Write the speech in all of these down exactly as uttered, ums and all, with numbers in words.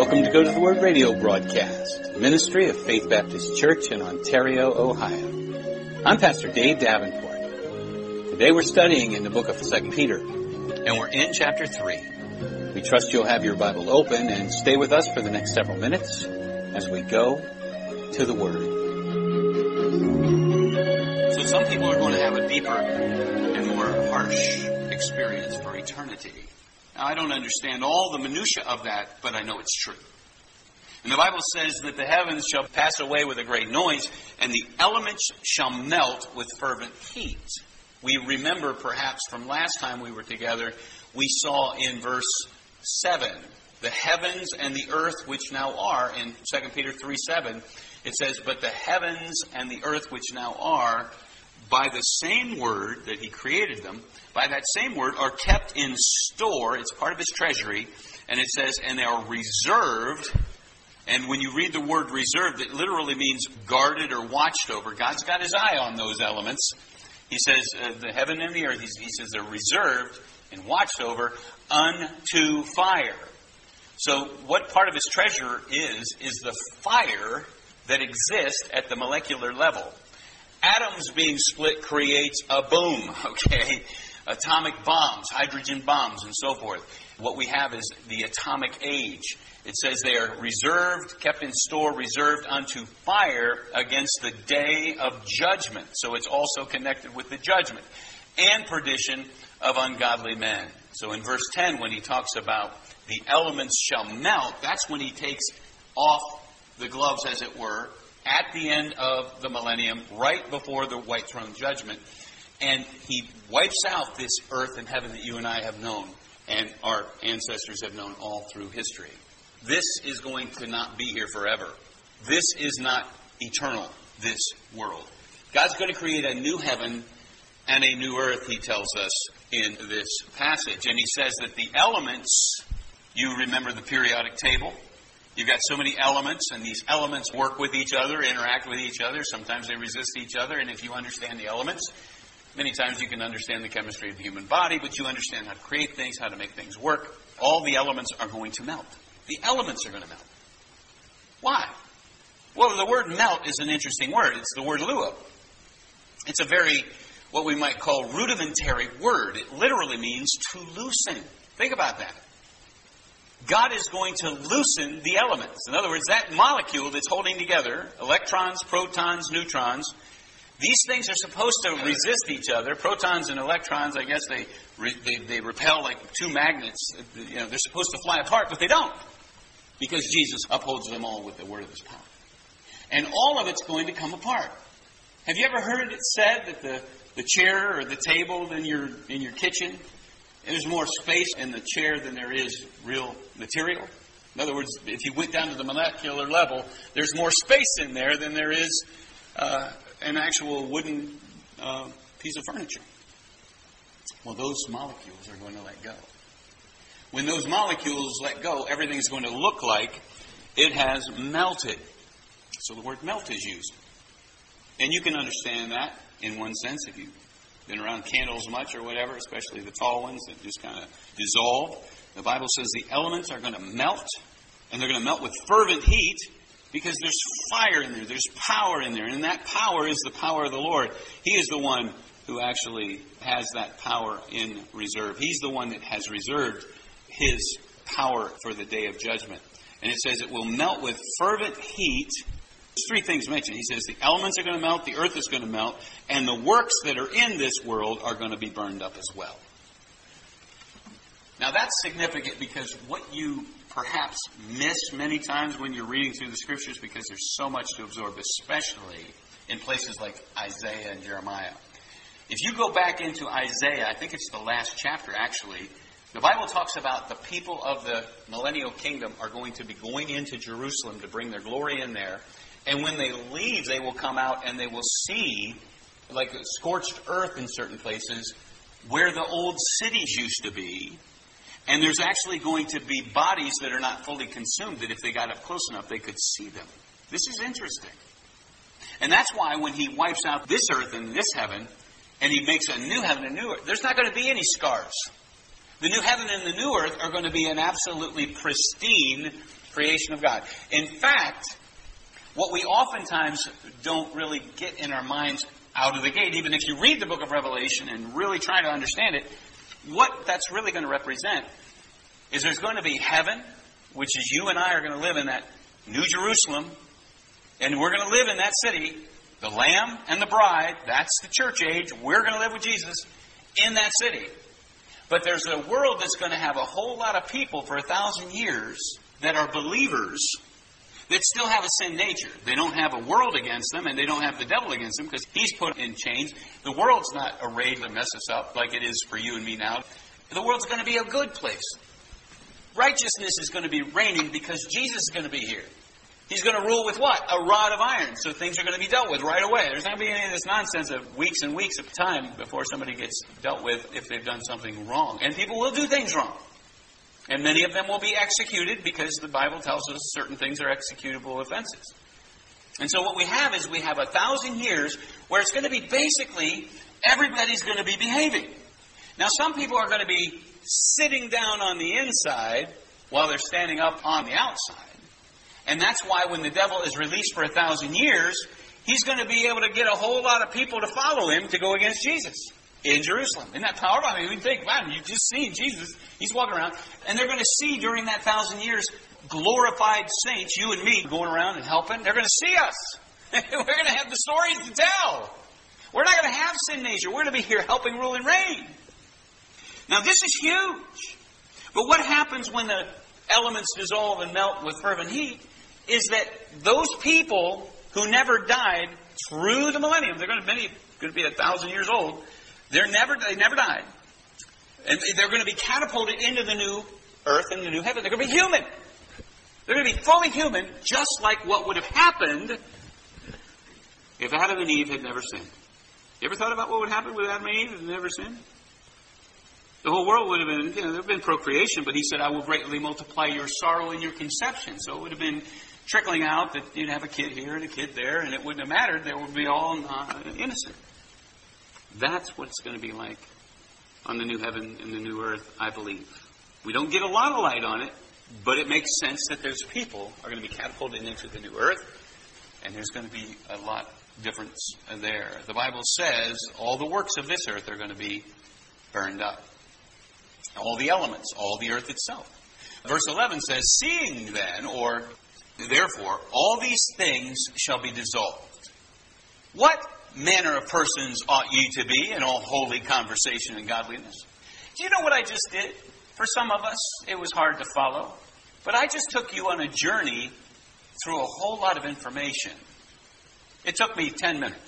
Welcome to Go to the Word radio broadcast, ministry of Faith Baptist Church in Ontario, Ohio. I'm Pastor Dave Davenport. Today we're studying in the book of Second Peter, and we're in chapter three. We trust you'll have your Bible open and stay with us for the next several minutes as we go to the Word. So some people are going to have a deeper and more harsh experience for eternity. Now, I don't understand all the minutia of that, but I know it's true. And the Bible says that the heavens shall pass away with a great noise, and the elements shall melt with fervent heat. We remember perhaps from last time we were together, we saw in verse seven, the heavens and the earth which now are, in Second Peter three seven, it says, but the heavens and the earth which now are, by the same word that he created them, by that same word are kept in store. It's part of his treasury. And it says, and they are reserved. And when you read the word reserved, it literally means guarded or watched over. God's got his eye on those elements. He says, uh, the heaven and the earth, he, he says they're reserved and watched over unto fire. So what part of his treasure is, is the fire that exists at the molecular level. Atoms being split creates a boom, okay? Atomic bombs, hydrogen bombs, and so forth. What we have is the atomic age. It says they are reserved, kept in store, reserved unto fire against the day of judgment. So it's also connected with the judgment and perdition of ungodly men. So in verse ten, when he talks about the elements shall melt, that's when he takes off the gloves, as it were, at the end of the millennium, right before the white throne judgment. And he wipes out this earth and heaven that you and I have known and our ancestors have known all through history. This is going to not be here forever. This is not eternal, this world. God's going to create a new heaven and a new earth, he tells us in this passage. And he says that the elements, you remember the periodic table? You've got so many elements, and these elements work with each other, interact with each other. Sometimes they resist each other, and if you understand the elements, many times you can understand the chemistry of the human body, but you understand how to create things, how to make things work. All the elements are going to melt. The elements are going to melt. Why? Well, the word melt is an interesting word. It's the word luo. It's a very, what we might call rudimentary word. It literally means to loosen. Think about that. God is going to loosen the elements. In other words, that molecule that's holding together, electrons, protons, neutrons, these things are supposed to resist each other. Protons and electrons, I guess they they, they repel like two magnets. You know, they're supposed to fly apart, but they don't. Because Jesus upholds them all with the word of his power. And all of it's going to come apart. Have you ever heard it said that the, the chair or the table in your in your kitchen, there's more space in the chair than there is real material? In other words, if you went down to the molecular level, there's more space in there than there is uh, an actual wooden uh, piece of furniture. Well, those molecules are going to let go. When those molecules let go, everything's going to look like it has melted. So the word melt is used. And you can understand that in one sense if you've been around candles much or whatever, especially the tall ones that just kind of dissolve. The Bible says the elements are going to melt, and they're going to melt with fervent heat because there's fire in there, there's power in there, and that power is the power of the Lord. He is the one who actually has that power in reserve. He's the one that has reserved his power for the day of judgment. And it says it will melt with fervent heat. There's three things mentioned. He says the elements are going to melt, the earth is going to melt, and the works that are in this world are going to be burned up as well. Now that's significant because what you perhaps miss many times when you're reading through the Scriptures, because there's so much to absorb, especially in places like Isaiah and Jeremiah. If you go back into Isaiah, I think it's the last chapter actually, the Bible talks about the people of the millennial kingdom are going to be going into Jerusalem to bring their glory in there. And when they leave, they will come out and they will see, like a scorched earth in certain places, where the old cities used to be. And there's actually going to be bodies that are not fully consumed, that if they got up close enough, they could see them. This is interesting. And that's why when he wipes out this earth and this heaven, and he makes a new heaven and new earth, there's not going to be any scars. The new heaven and the new earth are going to be an absolutely pristine, creation of God. In fact, what we oftentimes don't really get in our minds out of the gate, even if you read the book of Revelation and really try to understand it, what that's really going to represent is there's going to be heaven, which is you and I are going to live in that New Jerusalem, and we're going to live in that city, the Lamb and the bride, that's the church age, we're going to live with Jesus in that city. But there's a world that's going to have a whole lot of people for a thousand years that are believers that still have a sin nature. They don't have a world against them, and they don't have the devil against them, because he's put in chains. The world's not arrayed to mess us up like it is for you and me now. The world's going to be a good place. Righteousness is going to be reigning because Jesus is going to be here. He's going to rule with what? A rod of iron. So things are going to be dealt with right away. There's not going to be any of this nonsense of weeks and weeks of time before somebody gets dealt with if they've done something wrong. And people will do things wrong. And many of them will be executed because the Bible tells us certain things are executable offenses. And so what we have is we have a thousand years where it's going to be basically everybody's going to be behaving. Now some people are going to be sitting down on the inside while they're standing up on the outside. And that's why when the devil is released for a thousand years, he's going to be able to get a whole lot of people to follow him to go against Jesus in Jerusalem. Isn't that powerful? I mean, we think, man, you've just seen Jesus. He's walking around. And they're going to see during that thousand years glorified saints, you and me, going around and helping. They're going to see us. We're going to have the stories to tell. We're not going to have sin nature. We're going to be here helping rule and reign. Now, this is huge. But what happens when the elements dissolve and melt with fervent heat is that those people who never died through the millennium, they're going to be, going to be a thousand years old, they're never, they never died. And they're going to be catapulted into the new earth and the new heaven. They're going to be human. They're going to be fully human, just like what would have happened if Adam and Eve had never sinned. You ever thought about what would happen with Adam and Eve if they never sinned? The whole world would have been, you know, there would have been procreation, but he said, I will greatly multiply your sorrow and your conception. So it would have been trickling out that you'd have a kid here and a kid there, and it wouldn't have mattered. They would be all uh, innocent. That's what it's going to be like on the new heaven and the new earth, I believe. We don't get a lot of light on it, but it makes sense that there's people are going to be catapulted into the new earth, and there's going to be a lot of difference there. The Bible says all the works of this earth are going to be burned up. All the elements, all the earth itself. Verse eleven says, seeing then, or therefore, all these things shall be dissolved. What manner of persons ought ye to be in all holy conversation and godliness? Do you know what I just did? For some of us, it was hard to follow. But I just took you on a journey through a whole lot of information. It took me ten minutes.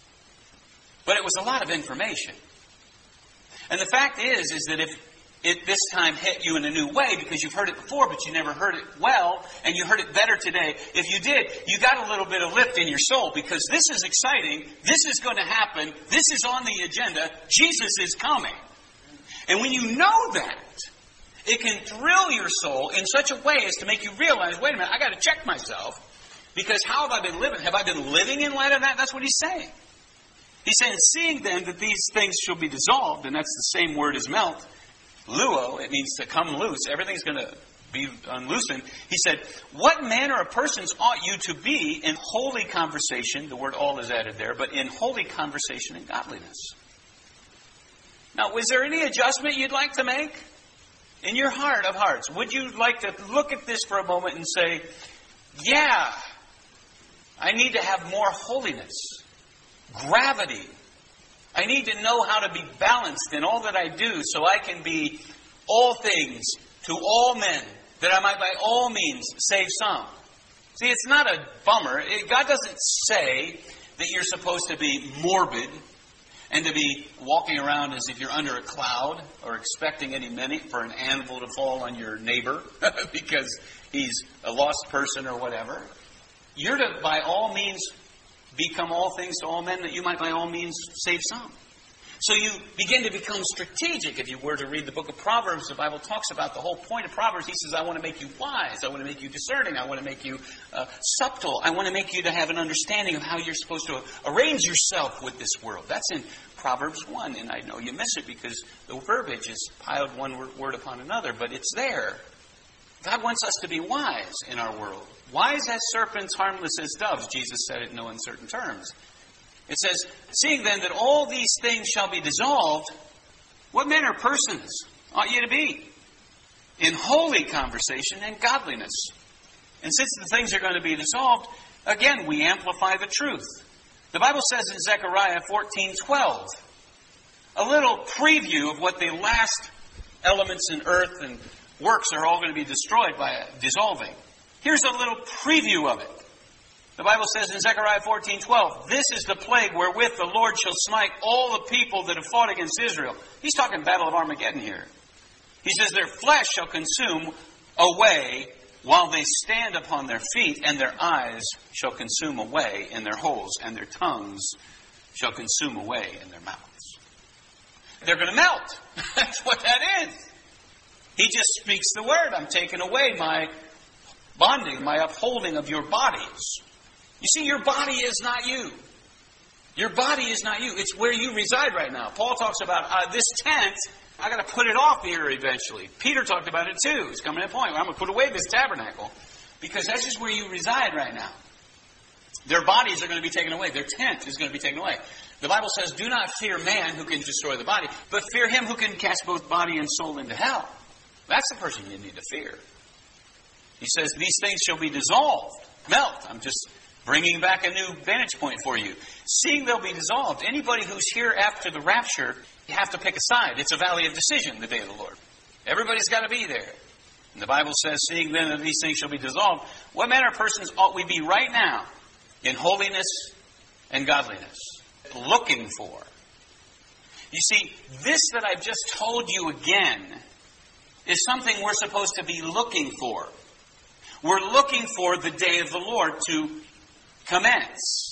But it was a lot of information. And the fact is, is that if it this time hit you in a new way, because you've heard it before, but you never heard it well, and you heard it better today. If you did, you got a little bit of lift in your soul, because this is exciting, this is going to happen, this is on the agenda, Jesus is coming. And when you know that, it can thrill your soul in such a way as to make you realize, wait a minute, I got to check myself, because how have I been living? Have I been living in light of that? That's what he's saying. He's saying, seeing then that these things shall be dissolved, and that's the same word as melt, luo, it means to come loose. Everything's going to be unloosened. He said, what manner of persons ought you to be in holy conversation? The word all is added there, but in holy conversation and godliness. Now, was there any adjustment you'd like to make? In your heart of hearts, would you like to look at this for a moment and say, yeah, I need to have more holiness, gravity. I need to know how to be balanced in all that I do so I can be all things to all men, that I might by all means save some. See, it's not a bummer. It, God doesn't say that you're supposed to be morbid and to be walking around as if you're under a cloud or expecting any minute for an anvil to fall on your neighbor because he's a lost person or whatever. You're to, by all means, become all things to all men, that you might by all means save some. So you begin to become strategic. If you were to read the book of Proverbs, the Bible talks about the whole point of Proverbs. He says, I want to make you wise. I want to make you discerning. I want to make you uh, subtle. I want to make you to have an understanding of how you're supposed to arrange yourself with this world. That's in Proverbs one. And I know you miss it because the verbiage is piled one word upon another, but it's there. God wants us to be wise in our world. Wise as serpents, harmless as doves. Jesus said it in no uncertain terms. It says, seeing then that all these things shall be dissolved, what manner of persons ought ye to be? In holy conversation and godliness. And since the things are going to be dissolved, again, we amplify the truth. The Bible says in Zechariah fourteen twelve, a little preview of what the last elements in earth and works are all going to be destroyed by dissolving. Here's a little preview of it. The Bible says in Zechariah fourteen twelve, this is the plague wherewith the Lord shall smite all the people that have fought against Israel. He's talking Battle of Armageddon here. He says, their flesh shall consume away while they stand upon their feet, and their eyes shall consume away in their holes, and their tongues shall consume away in their mouths. They're going to melt. That's what that is. He just speaks the word. I'm taking away my bonding, my upholding of your bodies. You see, your body is not you. Your body is not you. It's where you reside right now. Paul talks about uh, this tent. I got to put it off here eventually. Peter talked about it too. He's coming to a point where I'm going to put away this tabernacle because that's just where you reside right now. Their bodies are going to be taken away. Their tent is going to be taken away. The Bible says, do not fear man who can destroy the body, but fear him who can cast both body and soul into hell. That's the person you need to fear. He says, these things shall be dissolved, melt. I'm just bringing back a new vantage point for you. Seeing they'll be dissolved. Anybody who's here after the rapture, you have to pick a side. It's a valley of decision, the day of the Lord. Everybody's got to be there. And the Bible says, seeing then that these things shall be dissolved, what manner of persons ought we be right now in holiness and godliness? Looking for. You see, this that I've just told you again is something we're supposed to be looking for. We're looking for the day of the Lord to commence.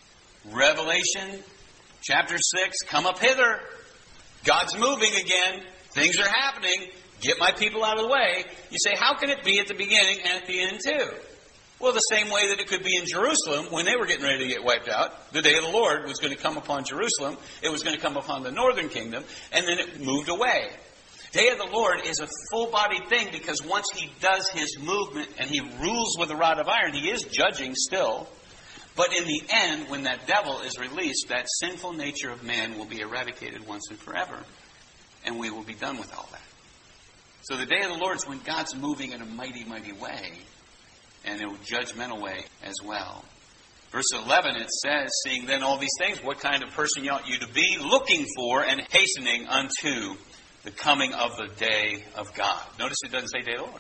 Revelation chapter six, come up hither. God's moving again. Things are happening. Get my people out of the way. You say, how can it be at the beginning and at the end too? Well, the same way that it could be in Jerusalem when they were getting ready to get wiped out. The day of the Lord was going to come upon Jerusalem. It was going to come upon the northern kingdom. And then it moved away. Day of the Lord is a full-bodied thing because once He does His movement and He rules with a rod of iron, He is judging still. But in the end, when that devil is released, that sinful nature of man will be eradicated once and forever. And we will be done with all that. So the day of the Lord is when God's moving in a mighty, mighty way. And in a judgmental way as well. Verse eleven, it says, seeing then all these things, what kind of person ought you to be? Looking for and hastening unto the coming of the day of God. Notice it doesn't say day of the Lord.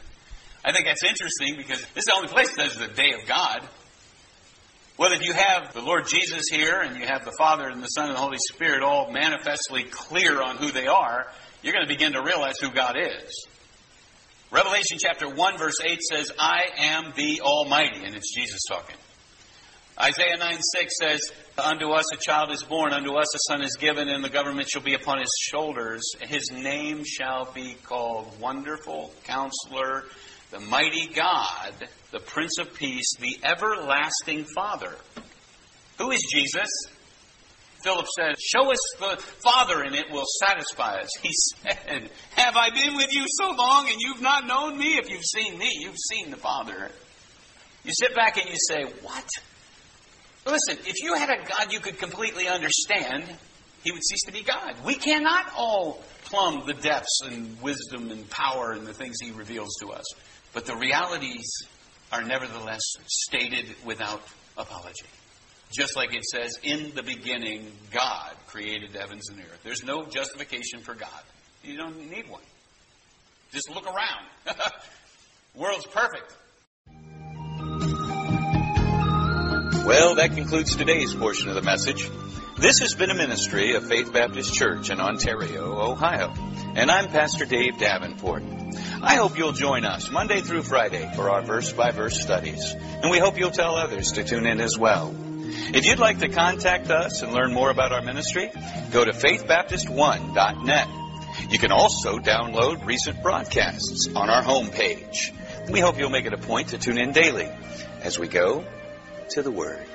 I think that's interesting because this is the only place that says the day of God. Well, if you have the Lord Jesus here and you have the Father and the Son and the Holy Spirit all manifestly clear on who they are, you're going to begin to realize who God is. Revelation chapter one verse eight says, I am the Almighty. And it's Jesus talking. Isaiah nine six says, unto us a child is born, unto us a son is given, and the government shall be upon his shoulders. His name shall be called Wonderful Counselor, the Mighty God, the Prince of Peace, the Everlasting Father. Who is Jesus? Philip said, show us the Father and it will satisfy us. He said, have I been with you so long and you've not known me? If you've seen me, you've seen the Father. You sit back and you say, what? Listen, if you had a God you could completely understand, He would cease to be God. We cannot all plumb the depths and wisdom and power and the things He reveals to us. But the realities are nevertheless stated without apology. Just like it says, in the beginning, God created the heavens and the earth. There's no justification for God. You don't need one. Just look around. The world's perfect. Well, that concludes today's portion of the message. This has been a ministry of Faith Baptist Church in Ontario, Ohio. And I'm Pastor Dave Davenport. I hope you'll join us Monday through Friday for our verse-by-verse studies. And we hope you'll tell others to tune in as well. If you'd like to contact us and learn more about our ministry, go to faith baptist one dot net. You can also download recent broadcasts on our homepage. We hope you'll make it a point to tune in daily as we go to the Word.